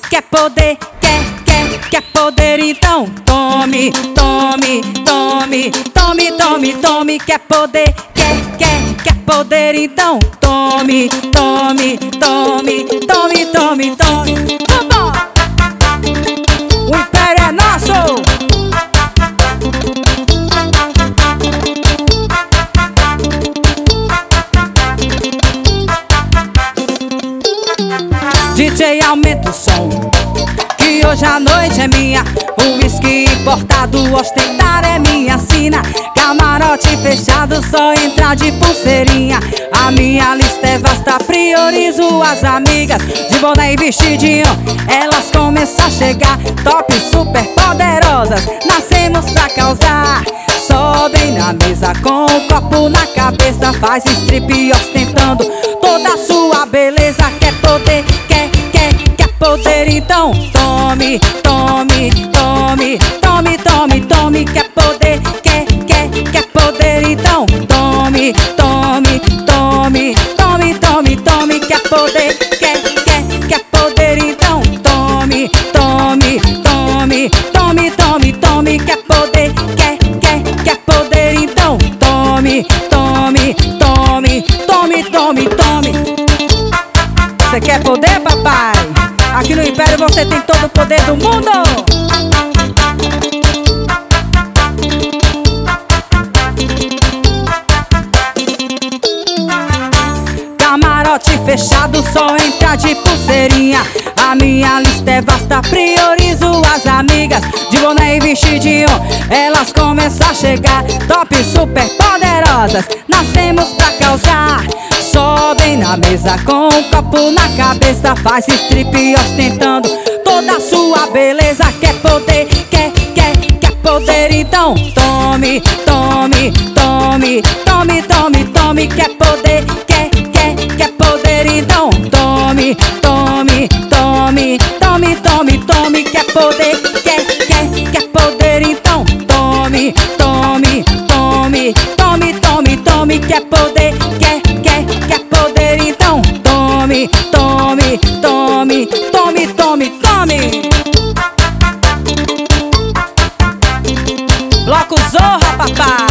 Quer poder, quer poder, então tome, tome, tome, tome, tome, tome. Quer poder, quer poder, então tome, tome, tome, tome, tome, tome. Vambora! O império é nosso! DJ, aumenta o som, que hoje a noite é minha. O uísque importado, ostentar é minha sina. Camarote fechado, só entrar de pulseirinha. A minha lista é vasta, priorizo as amigas. De boné e vestidinho, elas começam a chegar. Top, super poderosas, nascemos pra causar. Sobem na mesa com o copo na cabeça. Faz strip ostentando toda a sua beleza. Quer poder, quer poder, então tome, tome, tome, tome, tome, tome. Quer poder, quer poder, então tome, tome, tome, tome, tome, tome. Quer poder, quer poder, então tome, tome, tome, tome, tome, tome. Quer poder, quer poder, então tome, tome, tome, tome, tome, tome. Você quer poder, papai? Aqui no Império você tem todo o poder do mundo. Camarote fechado, só entra de pulseirinha. A minha lista é vasta, priorizo as amigas. De boné e vestidinho, elas começam a chegar. Top, super poderosas, nascemos pra causar. Sobem na mesa com um copo na cabeça. Faz strip ostentando toda a sua beleza. Quer poder, quer poder, então tome, tome, tome, tome, tome, tome. Quer poder, quer poder, então tome, tome, tome, tome, tome, tome. Quer poder, quer poder, então tome, tome, tome, tome, tome, tome. Quer poder, quer poder, então tome, tome, tome, tome, tome, tome. Bloco Zorra, papai.